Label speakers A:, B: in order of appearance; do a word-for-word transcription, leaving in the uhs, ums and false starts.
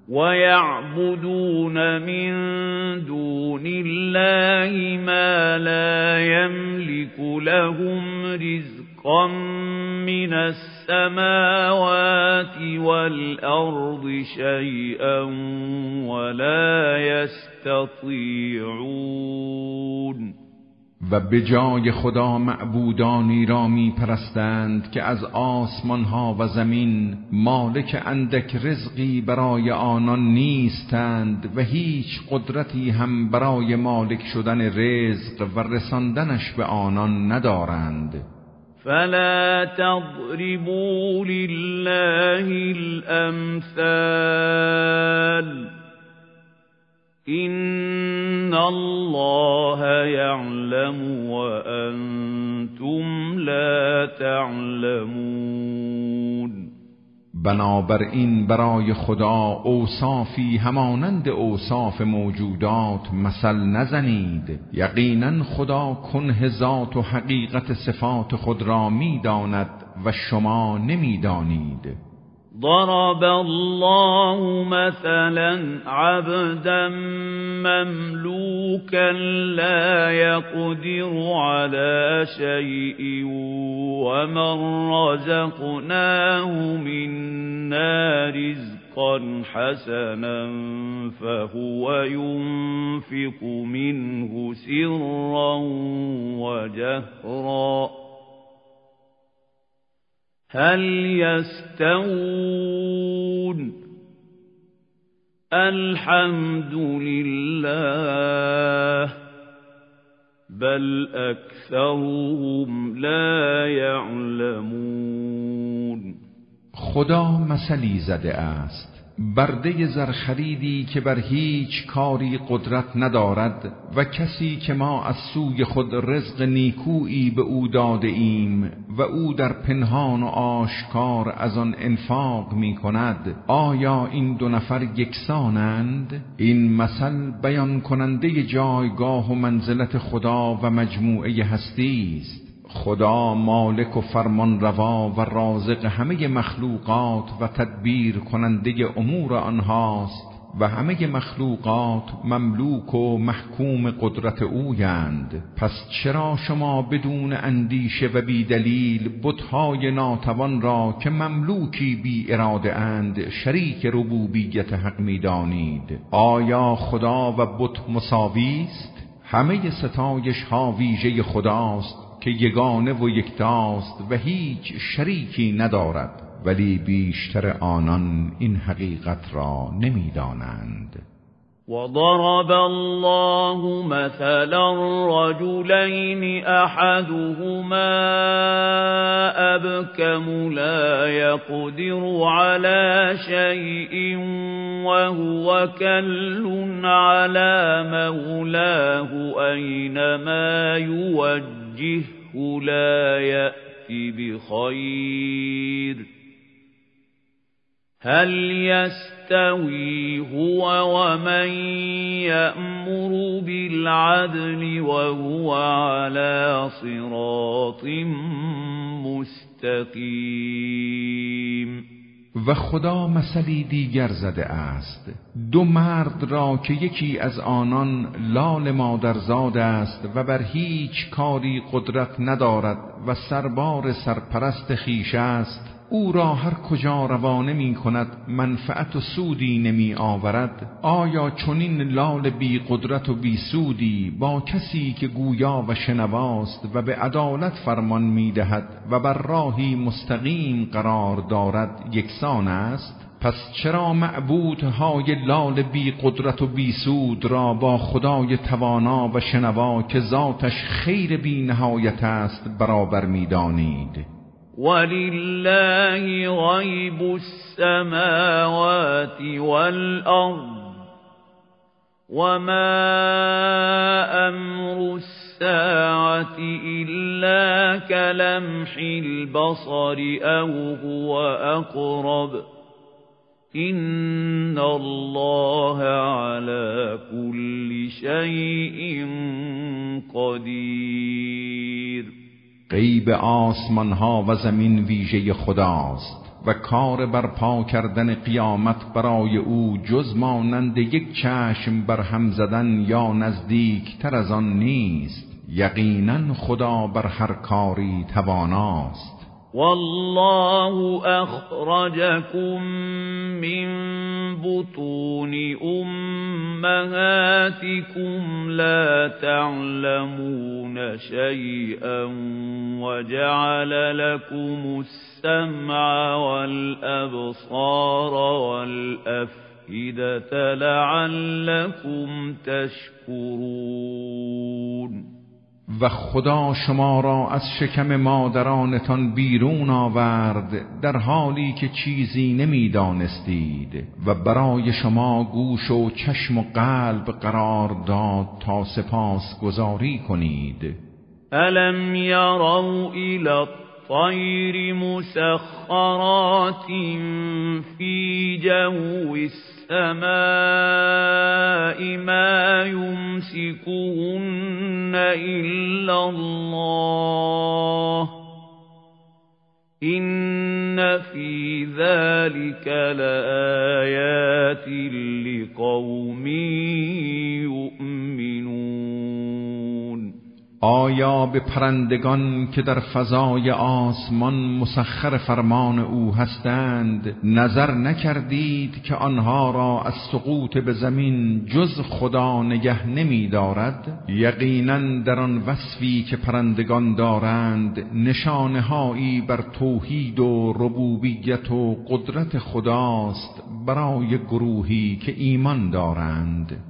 A: وَيَعْبُدُونَ مِن دُونِ اللَّهِ مَا لَا يَمْلِكُ لَهُمْ رِزْقًا مِنَ السَّمَاوَاتِ وَالْأَرْضِ شَيْئًا وَلَا يَسْتَطِيعُونَ.
B: و به جای خدا معبودانی را می پرستند که از آسمان ها و زمین مالک اندک رزقی برای آنان نیستند و هیچ قدرتی هم برای مالک شدن رزق و رساندنش به آنان ندارند.
A: فلا تضربوا لله الأمثال إن الله يعلم وأنتم لا تعلمون.
B: بنابراین برای خدا اوصافی همانند اوصاف موجودات مثل نزنید. یقینا خدا کنه ذات و حقیقت صفات خود را می‌داند و شما نمی‌دانید.
A: ضرب الله مثلا عبدا مملوكا لا يقدر على شيء ومن رزقناه منا رزقا حسنا فهو ينفق منه سرا وجهرا هل يستوون الحمد لله بل اکثرهم لا يعلمون.
B: خدا مثلی زده است، برده زرخریدی که بر هیچ کاری قدرت ندارد و کسی که ما از سوی خود رزق نیکویی به او داده ایم و او در پنهان و آشکار از آن انفاق می کند. آیا این دو نفر یکسانند؟ این مثل بیان کننده جایگاه و منزلت خدا و مجموعه هستی است. خدا مالک و فرمان روا و رازق همه مخلوقات و تدبیر کننده امور آنهاست و همه مخلوقات مملوک و محکوم قدرت اویند. پس چرا شما بدون اندیشه و بی دلیل بت‌های ناتوان را که مملوکی بی اراده اند شریک ربوبیت حق می دانید؟ آیا خدا و بت مساوی است؟ همه ستایش ها ویژه خداست که یگانه و یکتاست و هیچ شریکی ندارد، ولی بیشتر آنان این حقیقت را نمی‌دانند.
A: وضرب الله مثلا رجلين أحدهما أبكم لا يقدر على شيء وهو كل على مولاه أينما يوجهه لا يأتي بخير هل يستوي هو ومن يأمر بالعدل وهو على صراط مستقيم.
B: و خدا مثلی دیگر زده است، دو مرد را که یکی از آنان لال مادرزاد است و بر هیچ کاری قدرت ندارد و سربار سرپرست خویش است، او را هر کجا روانه می کند منفعت و سودی نمی آورد. آیا چنین لال بی قدرت و بی سودی با کسی که گویا و شنواست و به عدالت فرمان می دهد و بر راهی مستقیم قرار دارد یکسان است؟ پس چرا معبودهای لال بی قدرت و بی سود را با خدای توانا و شنوا که ذاتش خیر بی نهایت است برابر می دانید؟
A: ولله غیب السماوات والأرض وما أمر الساعة إلا كلمح البصر أو هو أقرب إن الله على كل شيء قدير.
B: غیب آسمان ها و زمین ویژه خداست. و کار برپا کردن قیامت برای او جز مانند یک چشم بر هم زدن یا نزدیک تر از آن نیست. یقینا خدا بر هر کاری تواناست.
A: والله أخرجكم من بطون أمهاتكم لا تعلمون شيئا وجعل لكم السمع والأبصار والأفئدة لعلكم تشكرون.
B: و خدا شما را از شکم مادرانتان بیرون آورد در حالی که چیزی نمیدانستید و برای شما گوش و چشم و قلب قرار داد تا سپاس گزاری کنید.
A: الم یروا الی الطیر مسخرات فی جو السماء ما يمسكهن إلا الله إن في ذلك لآيات لقوم يؤمنون.
B: آیا به پرندگان که در فضای آسمان مسخر فرمان او هستند نظر نکردید که آنها را از سقوط به زمین جز خدا نگه نمی دارد؟ یقینا در آن وصفی که پرندگان دارند نشانه‌هایی بر توحید و ربوبیت و قدرت خداست برای گروهی که ایمان دارند.